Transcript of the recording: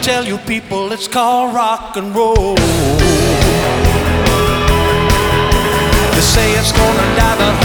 tell you people it's called rock and roll. They say it's gonna die, but